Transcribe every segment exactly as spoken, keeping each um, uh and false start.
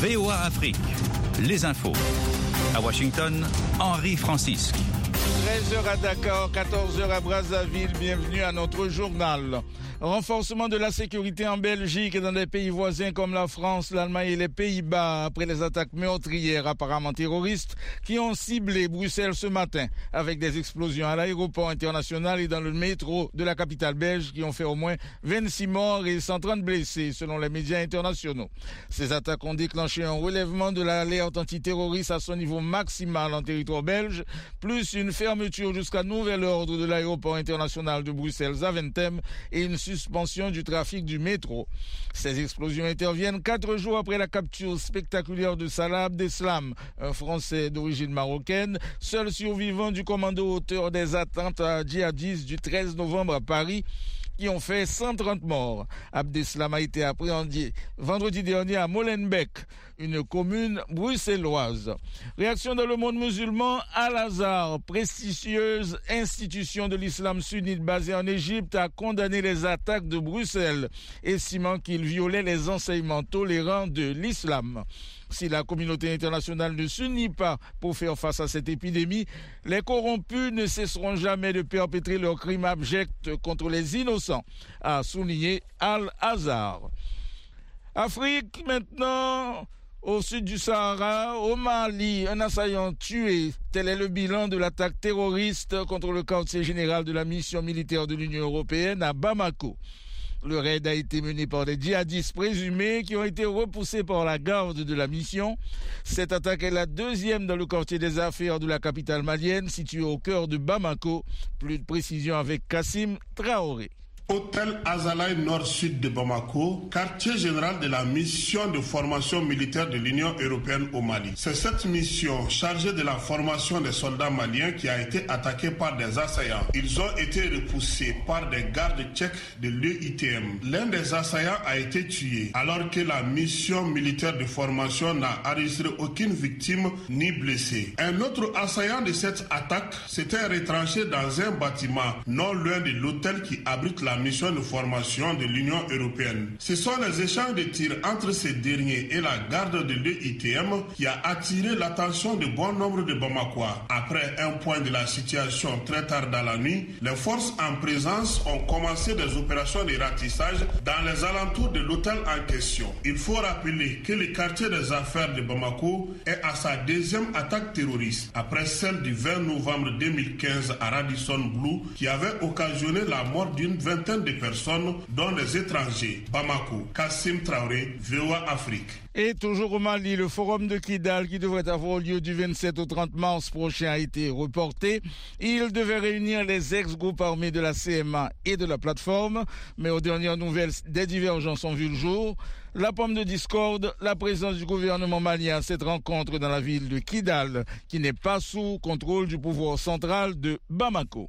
V O A Afrique, les infos. À Washington, Henri Francisque. treize heures à Dakar, quatorze heures à Brazzaville, bienvenue à notre journal. Renforcement de la sécurité en Belgique et dans des pays voisins comme la France, l'Allemagne et les Pays-Bas après les attaques meurtrières apparemment terroristes qui ont ciblé Bruxelles ce matin avec des explosions à l'aéroport international et dans le métro de la capitale belge qui ont fait au moins vingt-six morts et cent trente blessés selon les médias internationaux. Ces attaques ont déclenché un relèvement de l'alerte antiterroriste à son niveau maximal en territoire belge, plus une fermeture jusqu'à nouvel ordre de l'aéroport international de Bruxelles-Zaventem et une suspension du trafic du métro. Ces explosions interviennent quatre jours après la capture spectaculaire de Salah Abdeslam, un Français d'origine marocaine, seul survivant du commando auteur des attentats djihadistes du treize novembre à Paris, qui ont fait cent trente morts. Abdeslam a été appréhendé vendredi dernier à Molenbeek, une commune bruxelloise. Réaction dans le monde musulman, Al-Azhar, prestigieuse institution de l'islam sunnite basée en Égypte, a condamné les attaques de Bruxelles, estimant qu'il violait les enseignements tolérants de l'islam. Si la communauté internationale ne s'unit pas pour faire face à cette épidémie, les corrompus ne cesseront jamais de perpétrer leurs crimes abjects contre les innocents, a souligné Al-Azhar. Afrique maintenant, au sud du Sahara, au Mali, un assaillant tué. Tel est le bilan de l'attaque terroriste contre le quartier général de la mission militaire de l'Union européenne à Bamako. Le raid a été mené par des djihadistes présumés qui ont été repoussés par la garde de la mission. Cette attaque est la deuxième dans le quartier des affaires de la capitale malienne, située au cœur de Bamako. Plus de précisions avec Kassim Traoré. Hôtel Azalaï Nord-Sud de Bamako, quartier général de la mission de formation militaire de l'Union européenne au Mali. C'est cette mission chargée de la formation des soldats maliens qui a été attaquée par des assaillants. Ils ont été repoussés par des gardes tchèques de l'E I T M. L'un des assaillants a été tué, alors que la mission militaire de formation n'a enregistré aucune victime ni blessé. Un autre assaillant de cette attaque s'était retranché dans un bâtiment non loin de l'hôtel qui abrite la mission de formation de l'Union européenne. Ce sont les échanges de tirs entre ces derniers et la garde de l'E I T M qui a attiré l'attention de bon nombre de Bamakois. Après un point de la situation très tard dans la nuit, les forces en présence ont commencé des opérations de ratissage dans les alentours de l'hôtel en question. Il faut rappeler que le quartier des affaires de Bamako est à sa deuxième attaque terroriste, après celle du vingt novembre deux mille quinze à Radisson Blu qui avait occasionné la mort d'une vingtaine de personnes, dont des étrangers. Bamako, Kassim Traoré, V O A Afrique. Et toujours au Mali, le forum de Kidal qui devrait avoir lieu du vingt-sept au trente mars prochain a été reporté. Il devait réunir les ex-groupes armés de la C M A et de la plateforme, mais aux dernières nouvelles, des divergences ont vu le jour. La pomme de discorde, la présence du gouvernement malien à cette rencontre dans la ville de Kidal, qui n'est pas sous contrôle du pouvoir central de Bamako.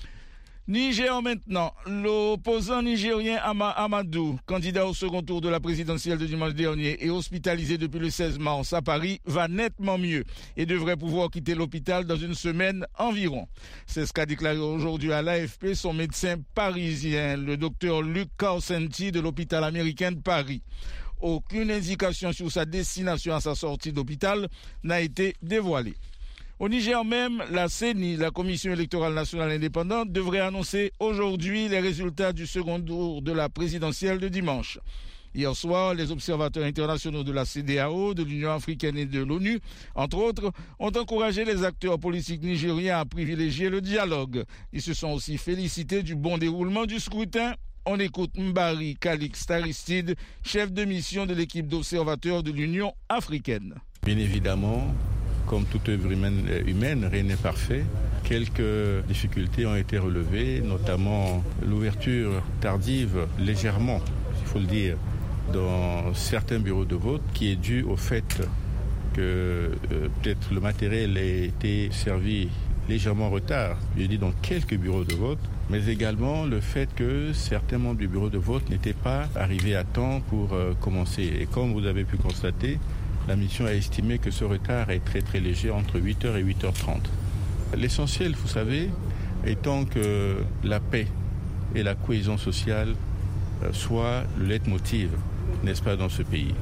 Niger maintenant, l'opposant nigérien Ama Amadou, candidat au second tour de la présidentielle de dimanche dernier et hospitalisé depuis le seize mars à Paris, va nettement mieux et devrait pouvoir quitter l'hôpital dans une semaine environ. C'est ce qu'a déclaré aujourd'hui à l'A F P son médecin parisien, le docteur Luc Carcenti de l'hôpital américain de Paris. Aucune indication sur sa destination à sa sortie d'hôpital n'a été dévoilée. Au Niger même, la C E N I, la Commission électorale nationale indépendante, devrait annoncer aujourd'hui les résultats du second tour de la présidentielle de dimanche. Hier soir, les observateurs internationaux de la C E D A O, de l'Union africaine et de l'ONU, entre autres, ont encouragé les acteurs politiques nigériens à privilégier le dialogue. Ils se sont aussi félicités du bon déroulement du scrutin. On écoute Mbari Kalix Aristide, chef de mission de l'équipe d'observateurs de l'Union africaine. Bien évidemment, comme toute œuvre humaine, humaine, rien n'est parfait. Quelques difficultés ont été relevées, notamment l'ouverture tardive, légèrement, il faut le dire, dans certains bureaux de vote, qui est due au fait que euh, peut-être le matériel a été servi légèrement en retard, je dis dans quelques bureaux de vote, mais également le fait que certains membres du bureau de vote n'étaient pas arrivés à temps pour euh, commencer. Et comme vous avez pu constater, la mission a estimé que ce retard est très très léger, entre huit heures et huit heures trente. L'essentiel, vous savez, étant que la paix et la cohésion sociale soient le leitmotiv, n'est-ce pas, dans ce pays.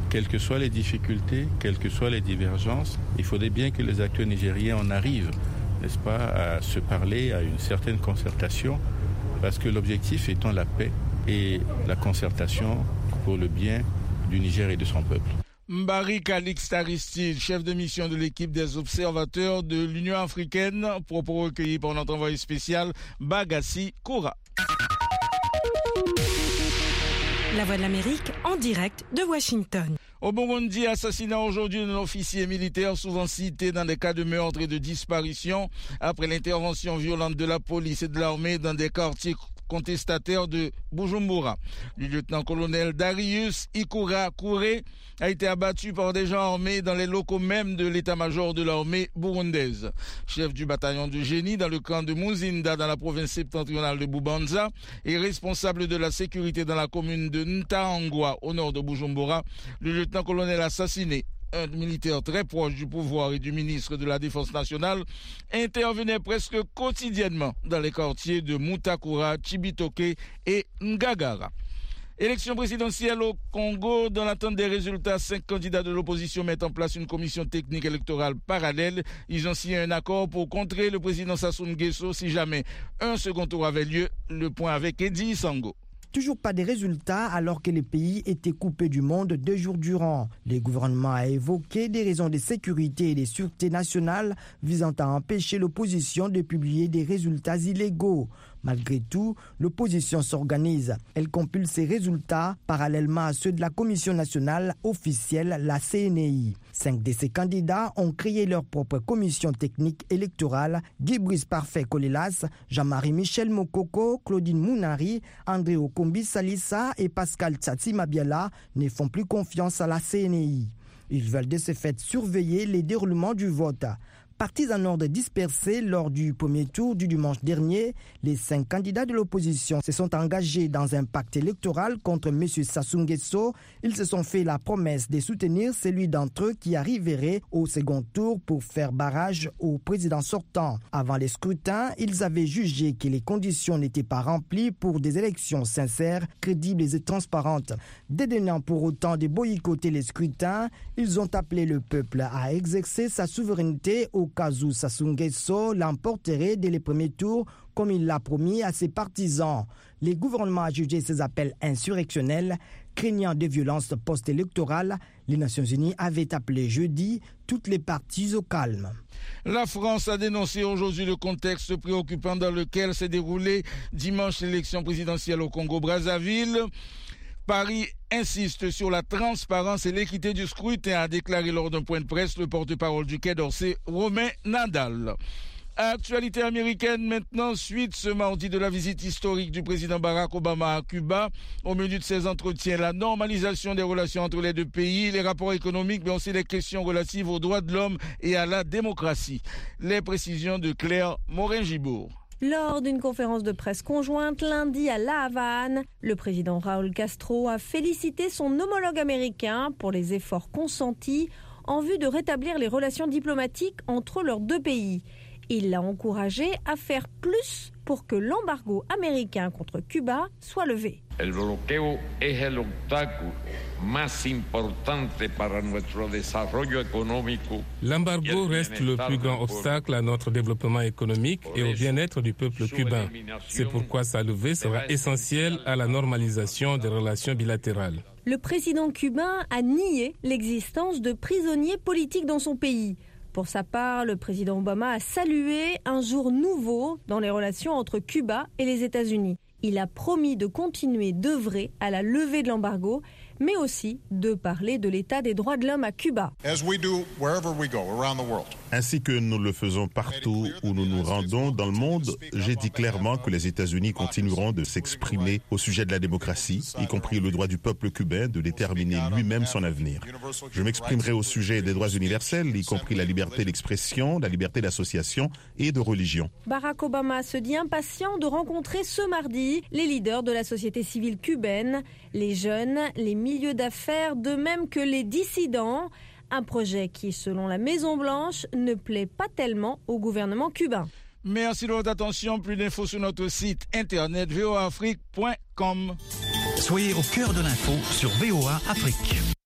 quelles que soient les difficultés, quelles que soient les divergences, il faudrait bien que les acteurs nigériens en arrivent, n'est-ce pas, à se parler, à une certaine concertation, parce que l'objectif étant la paix et la concertation pour le bien du Niger et de son peuple. Mbari Calixte Aristide, chef de mission de l'équipe des observateurs de l'Union africaine, propos recueillis par notre envoyé spécial Bagassi Koura. La Voix de l'Amérique en direct de Washington. Au Burundi, assassinat aujourd'hui d'un officier militaire souvent cité dans des cas de meurtre et de disparition après l'intervention violente de la police et de l'armée dans des quartiers contestataire de Bujumbura. Le lieutenant-colonel Darius Ikura Kouré a été abattu par des gens armés dans les locaux même de l'état-major de l'armée burundaise. Chef du bataillon de génie dans le camp de Muzinda dans la province septentrionale de Bubanza et responsable de la sécurité dans la commune de Ntaangwa au nord de Bujumbura, le lieutenant-colonel assassiné, un militaire très proche du pouvoir et du ministre de la Défense nationale, intervenait presque quotidiennement dans les quartiers de Mutakura, Chibitoke et Ngagara. Élection présidentielle au Congo. Dans l'attente des résultats, cinq candidats de l'opposition mettent en place une commission technique électorale parallèle. Ils ont signé un accord pour contrer le président Sassou Nguesso si jamais un second tour avait lieu. Le point avec Eddie Sango. Toujours pas de résultats alors que le pays était coupé du monde deux jours durant. Le gouvernement a évoqué des raisons de sécurité et de sûreté nationale visant à empêcher l'opposition de publier des résultats illégaux. Malgré tout, l'opposition s'organise. Elle compile ses résultats parallèlement à ceux de la Commission nationale officielle, la C N I. Cinq de ces candidats ont créé leur propre commission technique électorale. Guy Brice Parfait Kolelas, Jean-Marie Michel Mokoko, Claudine Mounari, André Okombi Salissa et Pascal Tsatsi Mabiala ne font plus confiance à la C N I. Ils veulent de ce fait surveiller les déroulements du vote. Partis en ordre dispersés lors du premier tour du dimanche dernier, les cinq candidats de l'opposition se sont engagés dans un pacte électoral contre M. Sassou Nguesso. Ils se sont fait la promesse de soutenir celui d'entre eux qui arriverait au second tour pour faire barrage au président sortant. Avant les scrutins, ils avaient jugé que les conditions n'étaient pas remplies pour des élections sincères, crédibles et transparentes. Dédaignant pour autant de boycotter les scrutins, ils ont appelé le peuple à exercer sa souveraineté au cas où Sassou Nguesso l'emporterait dès les premiers tours, comme il l'a promis à ses partisans. Le gouvernement a jugé ces appels insurrectionnels, craignant des violences post-électorales. Les Nations Unies avaient appelé jeudi toutes les parties au calme. La France a dénoncé aujourd'hui le contexte préoccupant dans lequel s'est déroulée dimanche l'élection présidentielle au Congo-Brazzaville. Paris insiste sur la transparence et l'équité du scrutin, a déclaré lors d'un point de presse le porte-parole du Quai d'Orsay, Romain Nadal. Actualité américaine maintenant, suite ce mardi de la visite historique du président Barack Obama à Cuba. Au menu de ses entretiens, la normalisation des relations entre les deux pays, les rapports économiques, mais aussi les questions relatives aux droits de l'homme et à la démocratie. Les précisions de Claire Morin-Gibourg. Lors d'une conférence de presse conjointe lundi à La Havane, le président Raúl Castro a félicité son homologue américain pour les efforts consentis en vue de rétablir les relations diplomatiques entre leurs deux pays. Il l'a encouragé à faire plus pour que l'embargo américain contre Cuba soit levé. El bloqueo es el obstáculo más importante para nuestro desarrollo económico. L'embargo reste le plus grand obstacle à notre développement économique et au bien-être du peuple cubain. C'est pourquoi sa levée sera essentielle à la normalisation des relations bilatérales. Le président cubain a nié l'existence de prisonniers politiques dans son pays. Pour sa part, le président Obama a salué un jour nouveau dans les relations entre Cuba et les États-Unis. Il a promis de continuer d'œuvrer à la levée de l'embargo, mais aussi de parler de l'état des droits de l'homme à Cuba. Ainsi que nous le faisons partout où nous nous rendons dans le monde, j'ai dit clairement que les États-Unis continueront de s'exprimer au sujet de la démocratie, y compris le droit du peuple cubain de déterminer lui-même son avenir. Je m'exprimerai au sujet des droits universels, y compris la liberté d'expression, la liberté d'association et de religion. Barack Obama se dit impatient de rencontrer ce mardi les leaders de la société civile cubaine, les jeunes, les milieux d'affaires, de même que les dissidents. Un projet qui, selon la Maison-Blanche, ne plaît pas tellement au gouvernement cubain. Merci de votre attention. Plus d'infos sur notre site internet v o a afrique point com. Soyez au cœur de l'info sur V O A Afrique.